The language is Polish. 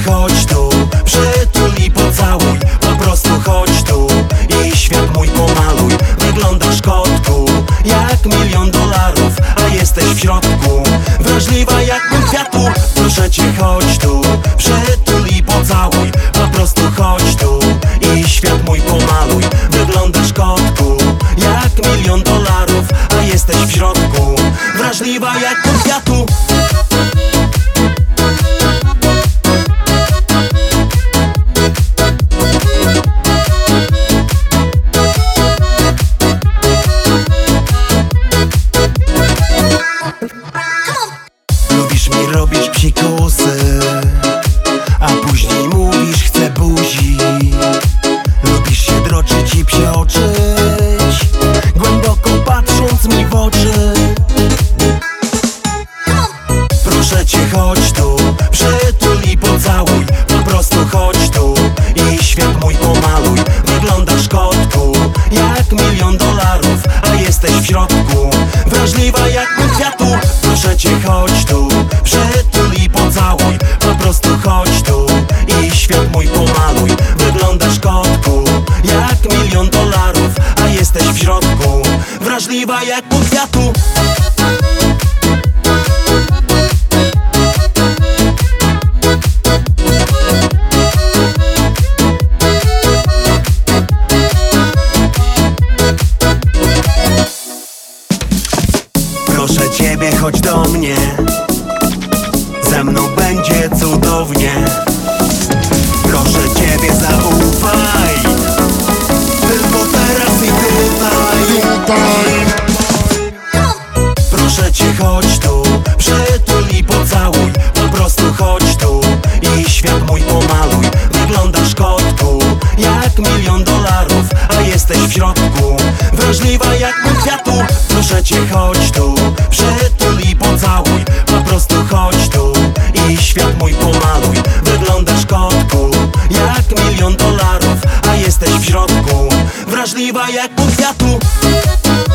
chodź tu, przytul i pocałuj. Po prostu chodź tu i świat mój pomaluj. Wyglądasz, kotku, jak $1.000.000, a jesteś w środku wrażliwa jak mój kwiatu. Proszę cię, chodź tu, przytul i pocałuj. Po prostu chodź tu i świat mój pomaluj. Wyglądasz, kotku, jak $1.000.000, a jesteś w środku wrażliwa jak mój kwiatu. Lubisz mi robić psikusy, a później mówisz chcę buzi. Lubisz się droczyć i psioczyć, głęboko patrząc mi w oczy. Proszę cię, chodź tu, przytul i pocałuj. Po prostu chodź tu i świat mój pomaluj. Wyglądasz, kotku, jak $1.000.000, a jesteś w środku wrażliwa jak mój kwiatu. Proszę cię, chodź tu, przytul i pocałuj. Po prostu chodź tu i świat mój pomaluj. Wyglądasz, kotku, jak $1.000.000, a jesteś w środku wrażliwa jak mój kwiatu. Proszę ciebie, chodź do mnie, ze mną będzie cudownie. Proszę ciebie, zaufaj, tylko teraz i tutaj. Proszę cię, chodź tu, przytul i pocałuj. Po prostu chodź tu i świat mój pomaluj. Wyglądasz, kotku, jak $1.000.000, a jesteś w środku wrażliwa jak mój kwiatu. Proszę cię, chodź tu, przytul i pocałuj. Po prostu chodź tu i świat mój pomaluj. Wyglądasz, kotku, jak $1.000.000, a jesteś w środku wrażliwa jak mój kwiatu.